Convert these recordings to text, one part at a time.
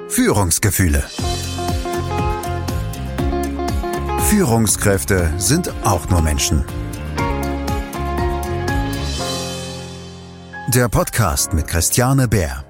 Führungsgefühle. Führungskräfte sind auch nur Menschen. Der Podcast mit Christiane Beer.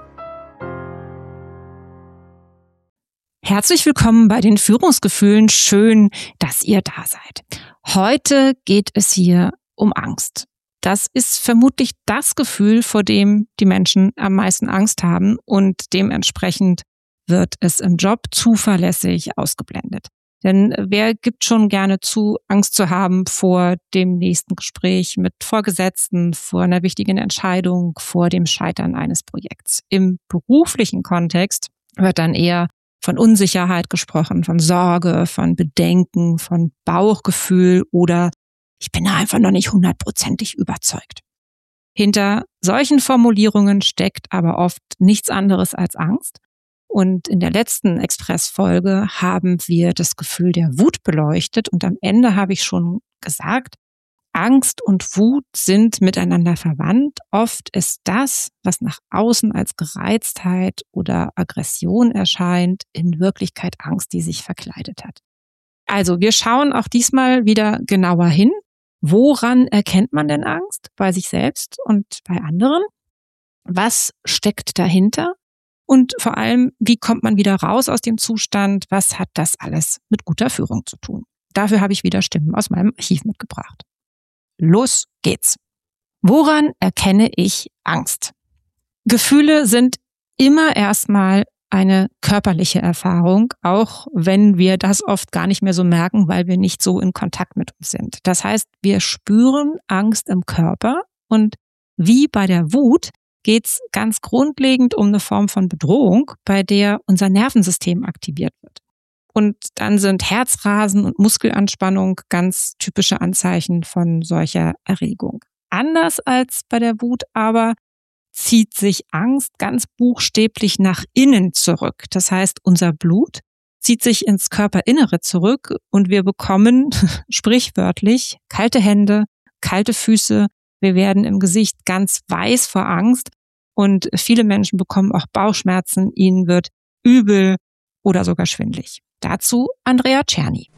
Herzlich willkommen bei den Führungsgefühlen. Schön, dass ihr da seid. Heute geht es hier um Angst. Das ist vermutlich das Gefühl, vor dem die Menschen am meisten Angst haben, und dementsprechend wird es im Job zuverlässig ausgeblendet. Denn wer gibt schon gerne zu, Angst zu haben vor dem nächsten Gespräch mit Vorgesetzten, vor einer wichtigen Entscheidung, vor dem Scheitern eines Projekts? Im beruflichen Kontext wird dann eher von Unsicherheit gesprochen, von Sorge, von Bedenken, von Bauchgefühl oder ich bin da einfach noch nicht 100%ig überzeugt. Hinter solchen Formulierungen steckt aber oft nichts anderes als Angst. Und in der letzten Express-Folge haben wir das Gefühl der Wut beleuchtet. Und am Ende habe ich schon gesagt, Angst und Wut sind miteinander verwandt. Oft ist das, was nach außen als Gereiztheit oder Aggression erscheint, in Wirklichkeit Angst, die sich verkleidet hat. Also wir schauen auch diesmal wieder genauer hin. Woran erkennt man denn Angst? Bei sich selbst und bei anderen? Was steckt dahinter? Und vor allem, wie kommt man wieder raus aus dem Zustand? Was hat das alles mit guter Führung zu tun? Dafür habe ich wieder Stimmen aus meinem Archiv mitgebracht. Los geht's. Woran erkenne ich Angst? Gefühle sind immer erstmal eine körperliche Erfahrung, auch wenn wir das oft gar nicht mehr so merken, weil wir nicht so in Kontakt mit uns sind. Das heißt, wir spüren Angst im Körper, und wie bei der Wut geht's ganz grundlegend um eine Form von Bedrohung, bei der unser Nervensystem aktiviert wird. Und dann sind Herzrasen und Muskelanspannung ganz typische Anzeichen von solcher Erregung. Anders als bei der Wut aber zieht sich Angst ganz buchstäblich nach innen zurück. Das heißt, unser Blut zieht sich ins Körperinnere zurück und wir bekommen sprichwörtlich kalte Hände, kalte Füße. Wir werden im Gesicht ganz weiß vor Angst und viele Menschen bekommen auch Bauchschmerzen. Ihnen wird übel oder sogar schwindelig. Dazu Andrea Czerny.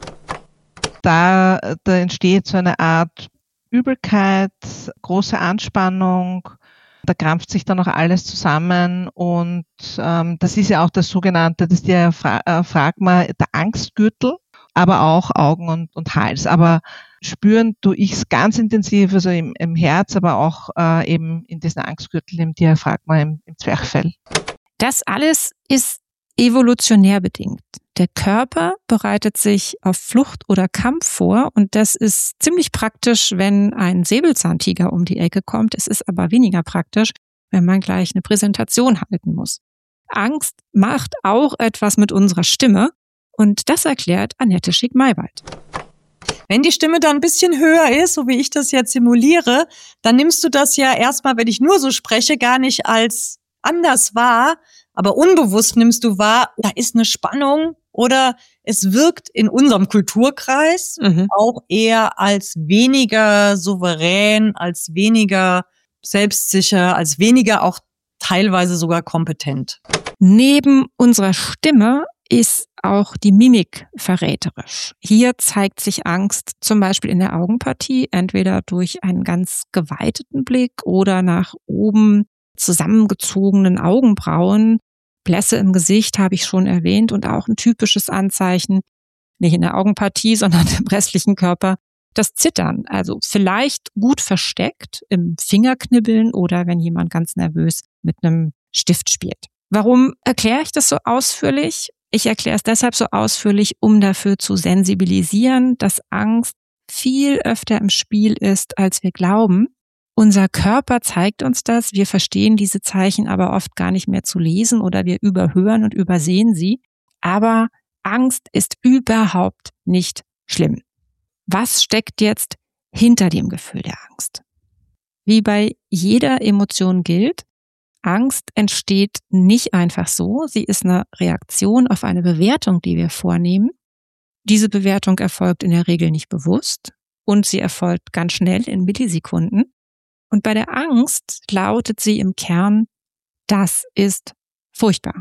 Da entsteht so eine Art Übelkeit, große Anspannung. Da krampft sich dann auch alles zusammen und das ist ja auch das sogenannte, das Diaphragma, der Angstgürtel, aber auch Augen und Hals. Aber spüren tue ich es ganz intensiv, also im Herz, aber auch eben in diesen Angstgürtel, im Diaphragma, im Zwerchfell. Das alles ist evolutionär bedingt. Der Körper bereitet sich auf Flucht oder Kampf vor, und das ist ziemlich praktisch, wenn ein Säbelzahntiger um die Ecke kommt. Es ist aber weniger praktisch, wenn man gleich eine Präsentation halten muss. Angst macht auch etwas mit unserer Stimme, und das erklärt Annette Schick-Maywald. Wenn die Stimme dann ein bisschen höher ist, so wie ich das jetzt simuliere, dann nimmst du das ja erstmal, wenn ich nur so spreche, gar nicht als anders wahr, aber unbewusst nimmst du wahr, da ist eine Spannung oder es wirkt in unserem Kulturkreis auch eher als weniger souverän, als weniger selbstsicher, als weniger auch teilweise sogar kompetent. Neben unserer Stimme ist auch die Mimik verräterisch. Hier zeigt sich Angst zum Beispiel in der Augenpartie, entweder durch einen ganz geweiteten Blick oder nach oben zusammengezogenen Augenbrauen. Blässe im Gesicht habe ich schon erwähnt, und auch ein typisches Anzeichen, nicht in der Augenpartie, sondern im restlichen Körper, das Zittern. Also vielleicht gut versteckt im Fingerknibbeln oder wenn jemand ganz nervös mit einem Stift spielt. Warum erkläre ich das so ausführlich? Ich erkläre es deshalb so ausführlich, um dafür zu sensibilisieren, dass Angst viel öfter im Spiel ist, als wir glauben. Unser Körper zeigt uns das, wir verstehen diese Zeichen aber oft gar nicht mehr zu lesen oder wir überhören und übersehen sie. Aber Angst ist überhaupt nicht schlimm. Was steckt jetzt hinter dem Gefühl der Angst? Wie bei jeder Emotion gilt, Angst entsteht nicht einfach so. Sie ist eine Reaktion auf eine Bewertung, die wir vornehmen. Diese Bewertung erfolgt in der Regel nicht bewusst und sie erfolgt ganz schnell in Millisekunden. Und bei der Angst lautet sie im Kern, das ist furchtbar.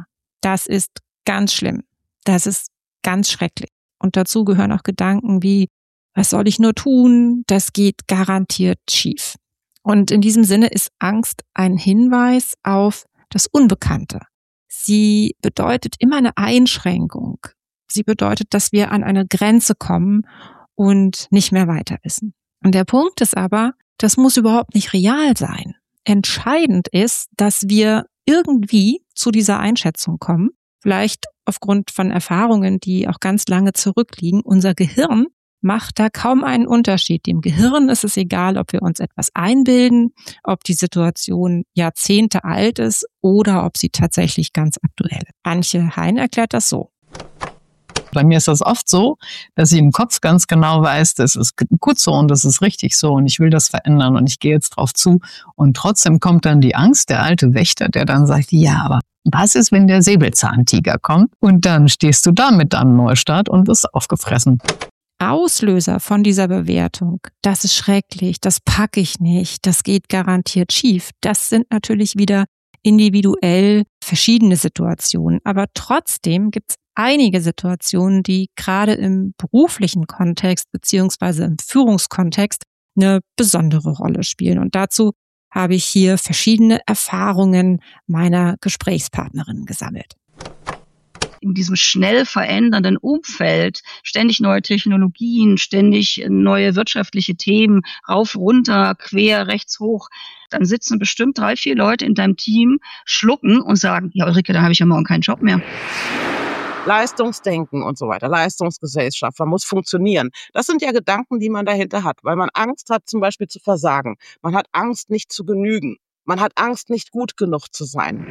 Das ist ganz schlimm. Das ist ganz schrecklich. Und dazu gehören auch Gedanken wie, was soll ich nur tun? Das geht garantiert schief. Und in diesem Sinne ist Angst ein Hinweis auf das Unbekannte. Sie bedeutet immer eine Einschränkung. Sie bedeutet, dass wir an eine Grenze kommen und nicht mehr weiter wissen. Und der Punkt ist aber, das muss überhaupt nicht real sein. Entscheidend ist, dass wir irgendwie zu dieser Einschätzung kommen, vielleicht aufgrund von Erfahrungen, die auch ganz lange zurückliegen. Unser Gehirn macht da kaum einen Unterschied. Dem Gehirn ist es egal, ob wir uns etwas einbilden, ob die Situation Jahrzehnte alt ist oder ob sie tatsächlich ganz aktuell ist. Antje Hein erklärt das so. Bei mir ist das oft so, dass ich im Kopf ganz genau weiß, das ist gut so und das ist richtig so und ich will das verändern und ich gehe jetzt drauf zu. Und trotzdem kommt dann die Angst, der alte Wächter, der dann sagt, ja, aber was ist, wenn der Säbelzahntiger kommt? Und dann stehst du da mit deinem Neustart und wirst aufgefressen. Auslöser von dieser Bewertung, das ist schrecklich, das packe ich nicht, das geht garantiert schief, das sind natürlich wieder individuell verschiedene Situationen. Aber trotzdem gibt es einige Situationen, die gerade im beruflichen Kontext beziehungsweise im Führungskontext eine besondere Rolle spielen. Und dazu habe ich hier verschiedene Erfahrungen meiner Gesprächspartnerin gesammelt. In diesem schnell verändernden Umfeld, ständig neue Technologien, ständig neue wirtschaftliche Themen, rauf, runter, quer, rechts, hoch, dann sitzen bestimmt 3, 4 Leute in deinem Team, schlucken und sagen, ja Ulrike, da habe ich ja morgen keinen Job mehr. Leistungsdenken und so weiter, Leistungsgesellschaft, man muss funktionieren. Das sind ja Gedanken, die man dahinter hat, weil man Angst hat, zum Beispiel zu versagen. Man hat Angst, nicht zu genügen. Man hat Angst, nicht gut genug zu sein.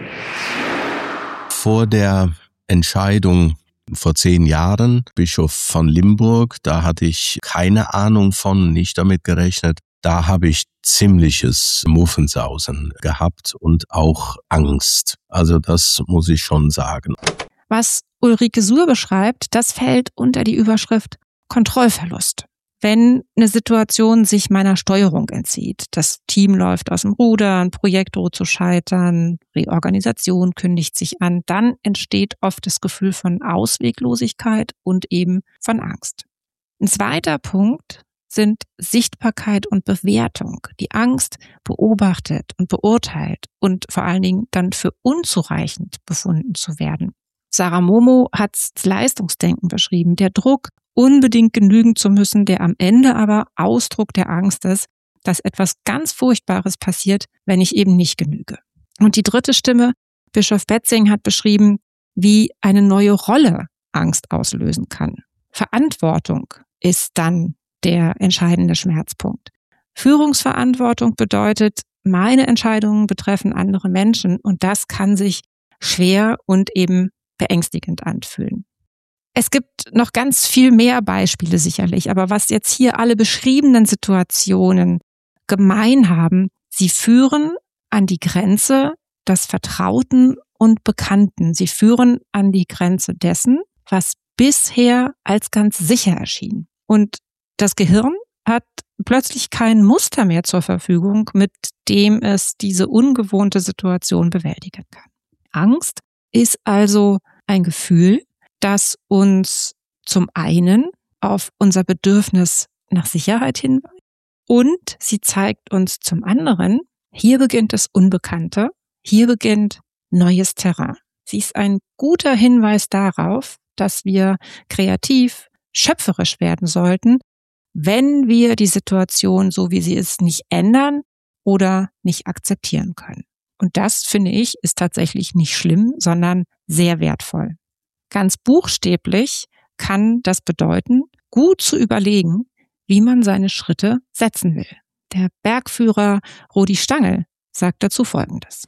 Vor der Entscheidung vor 10 Jahren, Bischof von Limburg, da hatte ich keine Ahnung von, nicht damit gerechnet. Da habe ich ziemliches Muffensausen gehabt und auch Angst. Also das muss ich schon sagen. Was Ulrike Suhr beschreibt, das fällt unter die Überschrift Kontrollverlust. Wenn eine Situation sich meiner Steuerung entzieht, das Team läuft aus dem Ruder, ein Projekt droht zu scheitern, Reorganisation kündigt sich an, dann entsteht oft das Gefühl von Ausweglosigkeit und eben von Angst. Ein zweiter Punkt sind Sichtbarkeit und Bewertung. Die Angst beobachtet und beurteilt und vor allen Dingen dann für unzureichend befunden zu werden. Sarah Momo hat das Leistungsdenken beschrieben, der Druck, unbedingt genügen zu müssen, der am Ende aber Ausdruck der Angst ist, dass etwas ganz Furchtbares passiert, wenn ich eben nicht genüge. Und die dritte Stimme, Bischof Betzing, hat beschrieben, wie eine neue Rolle Angst auslösen kann. Verantwortung ist dann der entscheidende Schmerzpunkt. Führungsverantwortung bedeutet, meine Entscheidungen betreffen andere Menschen und das kann sich schwer und eben beängstigend anfühlen. Es gibt noch ganz viel mehr Beispiele sicherlich, aber was jetzt hier alle beschriebenen Situationen gemein haben, sie führen an die Grenze des Vertrauten und Bekannten. Sie führen an die Grenze dessen, was bisher als ganz sicher erschien. Und das Gehirn hat plötzlich kein Muster mehr zur Verfügung, mit dem es diese ungewohnte Situation bewältigen kann. Angst ist also ein Gefühl, das uns zum einen auf unser Bedürfnis nach Sicherheit hinweist und sie zeigt uns zum anderen, hier beginnt das Unbekannte, hier beginnt neues Terrain. Sie ist ein guter Hinweis darauf, dass wir kreativ, schöpferisch werden sollten, wenn wir die Situation, so wie sie ist, nicht ändern oder nicht akzeptieren können. Und das, finde ich, ist tatsächlich nicht schlimm, sondern sehr wertvoll. Ganz buchstäblich kann das bedeuten, gut zu überlegen, wie man seine Schritte setzen will. Der Bergführer Rudi Stangl sagt dazu Folgendes.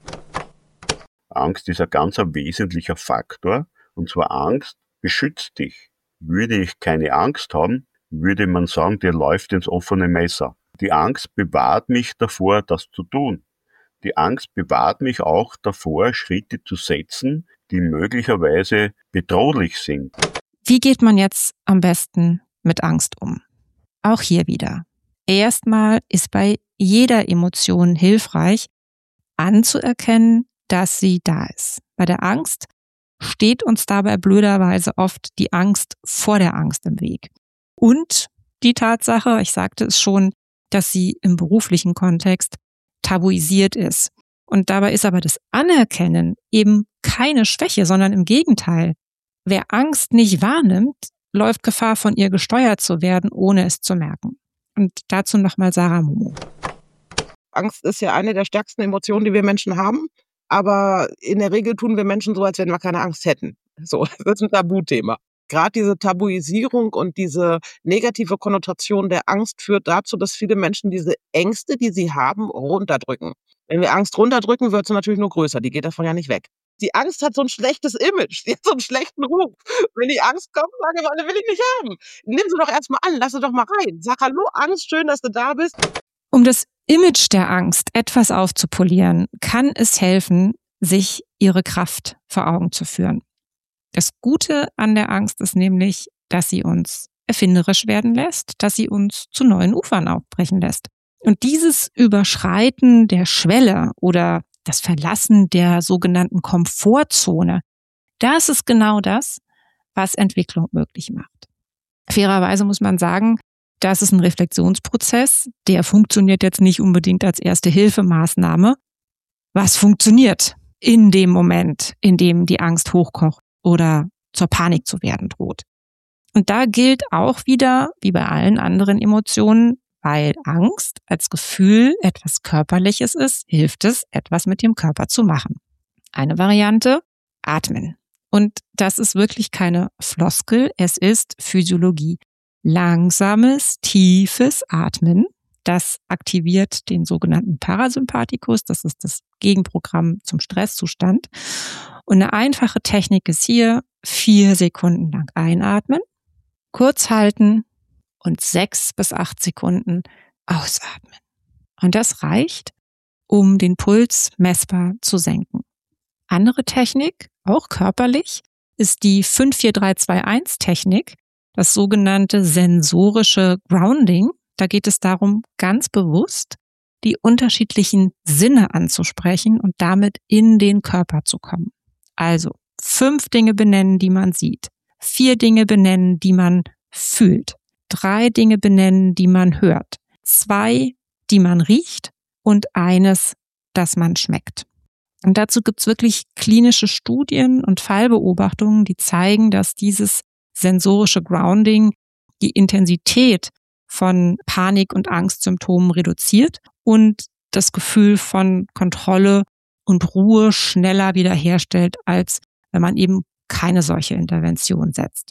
Angst ist ein ganz wesentlicher Faktor, und zwar Angst beschützt dich. Würde ich keine Angst haben, würde man sagen, der läuft ins offene Messer. Die Angst bewahrt mich davor, das zu tun. Die Angst bewahrt mich auch davor, Schritte zu setzen, die möglicherweise bedrohlich sind. Wie geht man jetzt am besten mit Angst um? Auch hier wieder. Erstmal ist bei jeder Emotion hilfreich, anzuerkennen, dass sie da ist. Bei der Angst steht uns dabei blöderweise oft die Angst vor der Angst im Weg. Und die Tatsache, ich sagte es schon, dass sie im beruflichen Kontext tabuisiert ist. Und dabei ist aber das Anerkennen eben keine Schwäche, sondern im Gegenteil. Wer Angst nicht wahrnimmt, läuft Gefahr, von ihr gesteuert zu werden, ohne es zu merken. Und dazu nochmal Sarah Momo. Angst ist ja eine der stärksten Emotionen, die wir Menschen haben. Aber in der Regel tun wir Menschen so, als wenn wir keine Angst hätten. So, das ist ein Tabuthema. Gerade diese Tabuisierung und diese negative Konnotation der Angst führt dazu, dass viele Menschen diese Ängste, die sie haben, runterdrücken. Wenn wir Angst runterdrücken, wird sie natürlich nur größer. Die geht davon ja nicht weg. Die Angst hat so ein schlechtes Image, die hat so einen schlechten Ruf. Wenn die Angst kommt, sagen alle, will ich nicht haben. Nimm sie doch erstmal an, lass sie doch mal rein. Sag hallo Angst, schön, dass du da bist. Um das Image der Angst etwas aufzupolieren, kann es helfen, sich ihre Kraft vor Augen zu führen. Das Gute an der Angst ist nämlich, dass sie uns erfinderisch werden lässt, dass sie uns zu neuen Ufern aufbrechen lässt. Und dieses Überschreiten der Schwelle oder das Verlassen der sogenannten Komfortzone, das ist genau das, was Entwicklung möglich macht. Fairerweise muss man sagen, das ist ein Reflexionsprozess, der funktioniert jetzt nicht unbedingt als Erste-Hilfe-Maßnahme. Was funktioniert in dem Moment, in dem die Angst hochkocht oder zur Panik zu werden droht? Und da gilt auch wieder, wie bei allen anderen Emotionen, weil Angst als Gefühl etwas Körperliches ist, hilft es, etwas mit dem Körper zu machen. Eine Variante, atmen. Und das ist wirklich keine Floskel, es ist Physiologie. Langsames, tiefes Atmen, das aktiviert den sogenannten Parasympathikus, das ist das Gegenprogramm zum Stresszustand. Und eine einfache Technik ist hier 4 Sekunden lang einatmen, kurz halten und 6 bis 8 Sekunden ausatmen. Und das reicht, um den Puls messbar zu senken. Andere Technik, auch körperlich, ist die 5-4-3-2-1-Technik, das sogenannte sensorische Grounding. Da geht es darum, ganz bewusst die unterschiedlichen Sinne anzusprechen und damit in den Körper zu kommen. Also 5 Dinge benennen, die man sieht, 4 Dinge benennen, die man fühlt, 3 Dinge benennen, die man hört, 2, die man riecht und 1, das man schmeckt. Und dazu gibt's wirklich klinische Studien und Fallbeobachtungen, die zeigen, dass dieses sensorische Grounding die Intensität von Panik- und Angstsymptomen reduziert und das Gefühl von Kontrolle und Ruhe schneller wiederherstellt, als wenn man eben keine solche Intervention setzt.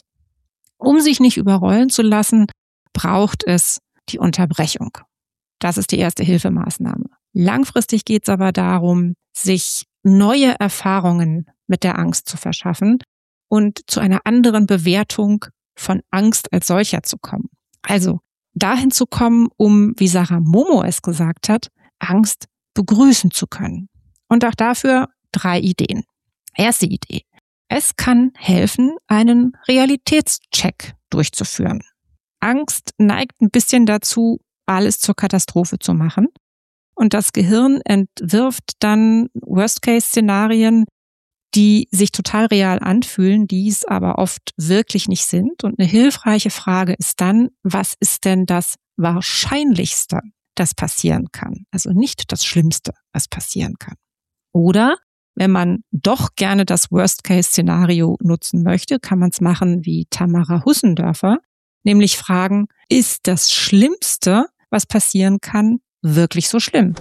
Um sich nicht überrollen zu lassen, braucht es die Unterbrechung. Das ist die Erste-Hilfe-Maßnahme. Langfristig geht es aber darum, sich neue Erfahrungen mit der Angst zu verschaffen und zu einer anderen Bewertung von Angst als solcher zu kommen. Also dahin zu kommen, um, wie Sarah Momo es gesagt hat, Angst begrüßen zu können. Und auch dafür 3 Ideen. Erste Idee. Es kann helfen, einen Realitätscheck durchzuführen. Angst neigt ein bisschen dazu, alles zur Katastrophe zu machen. Und das Gehirn entwirft dann Worst-Case-Szenarien, die sich total real anfühlen, die es aber oft wirklich nicht sind. Und eine hilfreiche Frage ist dann, was ist denn das Wahrscheinlichste, das passieren kann? Also nicht das Schlimmste, was passieren kann. Oder wenn man doch gerne das Worst-Case-Szenario nutzen möchte, kann man es machen wie Tamara Hussendörfer, nämlich fragen, ist das Schlimmste, was passieren kann, wirklich so schlimm?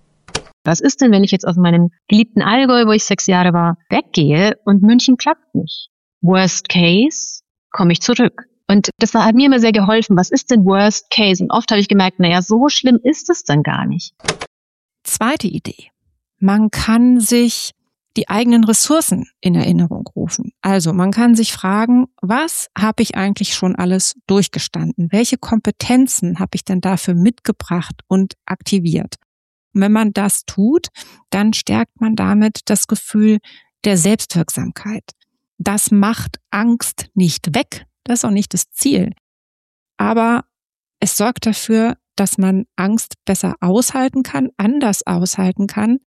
Was ist denn, wenn ich jetzt aus meinem geliebten Allgäu, wo ich 6 Jahre war, weggehe und München klappt nicht? Worst Case, komme ich zurück. Und das hat mir immer sehr geholfen. Was ist denn Worst Case? Und oft habe ich gemerkt, naja, so schlimm ist es dann gar nicht. Zweite Idee. Man kann sich die eigenen Ressourcen in Erinnerung rufen. Also man kann sich fragen, was habe ich eigentlich schon alles durchgestanden? Welche Kompetenzen habe ich denn dafür mitgebracht und aktiviert? Und wenn man das tut, dann stärkt man damit das Gefühl der Selbstwirksamkeit. Das macht Angst nicht weg. Das ist auch nicht das Ziel. Aber es sorgt dafür, dass man Angst besser aushalten kann, anders aushalten kann,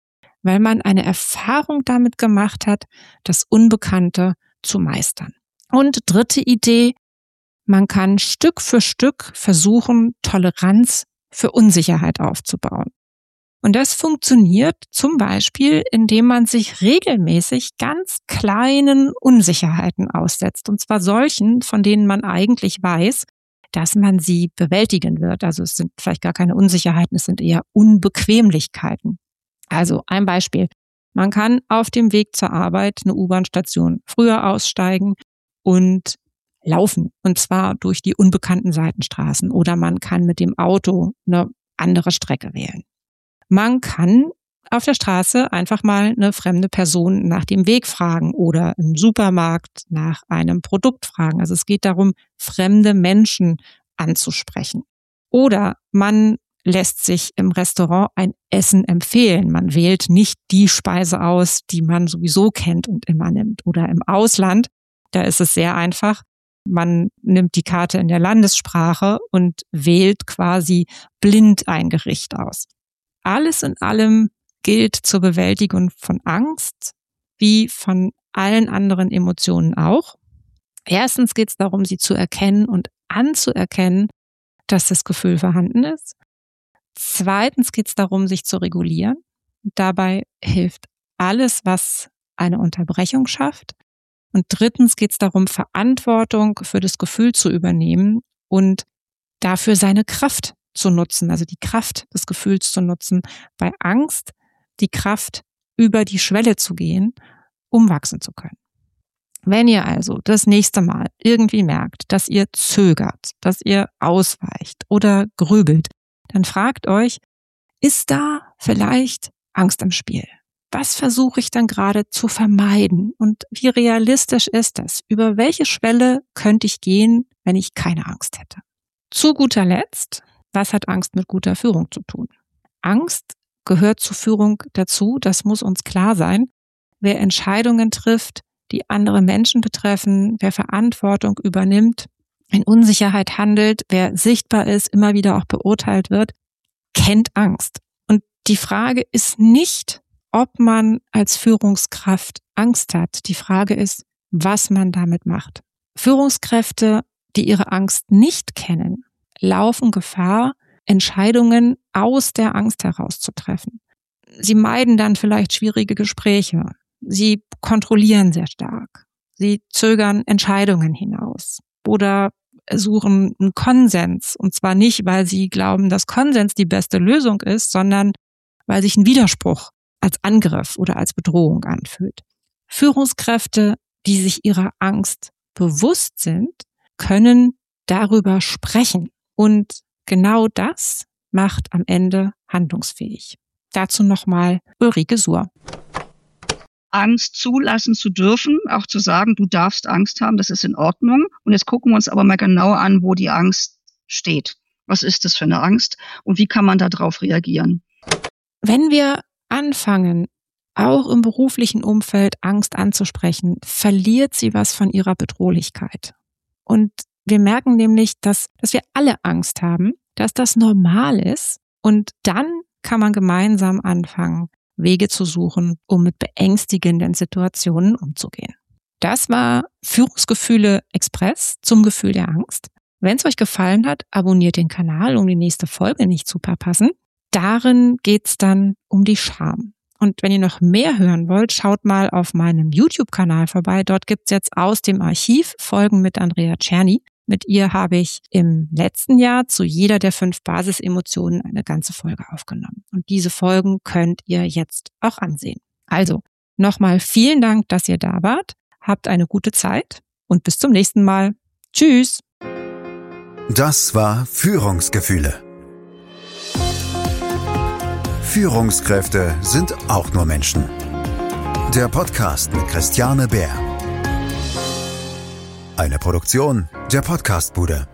weil man eine Erfahrung damit gemacht hat, das Unbekannte zu meistern. Und dritte Idee, man kann Stück für Stück versuchen, Toleranz für Unsicherheit aufzubauen. Und das funktioniert zum Beispiel, indem man sich regelmäßig ganz kleinen Unsicherheiten aussetzt. Und zwar solchen, von denen man eigentlich weiß, dass man sie bewältigen wird. Also es sind vielleicht gar keine Unsicherheiten, es sind eher Unbequemlichkeiten. Also ein Beispiel. Man kann auf dem Weg zur Arbeit eine U-Bahn-Station früher aussteigen und laufen. Und zwar durch die unbekannten Seitenstraßen. Oder man kann mit dem Auto eine andere Strecke wählen. Man kann auf der Straße einfach mal eine fremde Person nach dem Weg fragen oder im Supermarkt nach einem Produkt fragen. Also es geht darum, fremde Menschen anzusprechen. Oder man lässt sich im Restaurant ein Essen empfehlen. Man wählt nicht die Speise aus, die man sowieso kennt und immer nimmt. Oder im Ausland, da ist es sehr einfach. Man nimmt die Karte in der Landessprache und wählt quasi blind ein Gericht aus. Alles in allem gilt zur Bewältigung von Angst, wie von allen anderen Emotionen auch. Erstens geht es darum, sie zu erkennen und anzuerkennen, dass das Gefühl vorhanden ist. Zweitens geht es darum, sich zu regulieren. Dabei hilft alles, was eine Unterbrechung schafft. Und drittens geht es darum, Verantwortung für das Gefühl zu übernehmen und dafür seine Kraft zu nutzen, also die Kraft des Gefühls zu nutzen, bei Angst die Kraft über die Schwelle zu gehen, um wachsen zu können. Wenn ihr also das nächste Mal irgendwie merkt, dass ihr zögert, dass ihr ausweicht oder grübelt, dann fragt euch, ist da vielleicht Angst im Spiel? Was versuche ich dann gerade zu vermeiden? Und wie realistisch ist das? Über welche Schwelle könnte ich gehen, wenn ich keine Angst hätte? Zu guter Letzt, was hat Angst mit guter Führung zu tun? Angst gehört zur Führung dazu, das muss uns klar sein. Wer Entscheidungen trifft, die andere Menschen betreffen, wer Verantwortung übernimmt, in Unsicherheit handelt, wer sichtbar ist, immer wieder auch beurteilt wird, kennt Angst. Und die Frage ist nicht, ob man als Führungskraft Angst hat. Die Frage ist, was man damit macht. Führungskräfte, die ihre Angst nicht kennen, laufen Gefahr, Entscheidungen aus der Angst heraus zu treffen. Sie meiden dann vielleicht schwierige Gespräche. Sie kontrollieren sehr stark. Sie zögern Entscheidungen hinaus oder suchen einen Konsens. Und zwar nicht, weil sie glauben, dass Konsens die beste Lösung ist, sondern weil sich ein Widerspruch als Angriff oder als Bedrohung anfühlt. Führungskräfte, die sich ihrer Angst bewusst sind, können darüber sprechen. Und genau das macht am Ende handlungsfähig. Dazu nochmal Ulrike Suhr. Angst zulassen zu dürfen, auch zu sagen, du darfst Angst haben, das ist in Ordnung. Und jetzt gucken wir uns aber mal genau an, wo die Angst steht. Was ist das für eine Angst und wie kann man darauf reagieren? Wenn wir anfangen, auch im beruflichen Umfeld Angst anzusprechen, verliert sie was von ihrer Bedrohlichkeit. Und wir merken nämlich, dass wir alle Angst haben, dass das normal ist. Und dann kann man gemeinsam anfangen, Wege zu suchen, um mit beängstigenden Situationen umzugehen. Das war Führungsgefühle Express zum Gefühl der Angst. Wenn es euch gefallen hat, abonniert den Kanal, um die nächste Folge nicht zu verpassen. Darin geht's dann um die Scham. Und wenn ihr noch mehr hören wollt, schaut mal auf meinem YouTube-Kanal vorbei. Dort gibt's jetzt aus dem Archiv Folgen mit Andrea Czerny. Mit ihr habe ich im letzten Jahr zu jeder der 5 Basisemotionen eine ganze Folge aufgenommen. Und diese Folgen könnt ihr jetzt auch ansehen. Also nochmal vielen Dank, dass ihr da wart. Habt eine gute Zeit und bis zum nächsten Mal. Tschüss. Das war Führungsgefühle. Führungskräfte sind auch nur Menschen. Der Podcast mit Christiane Bär. Eine Produktion der Podcastbude.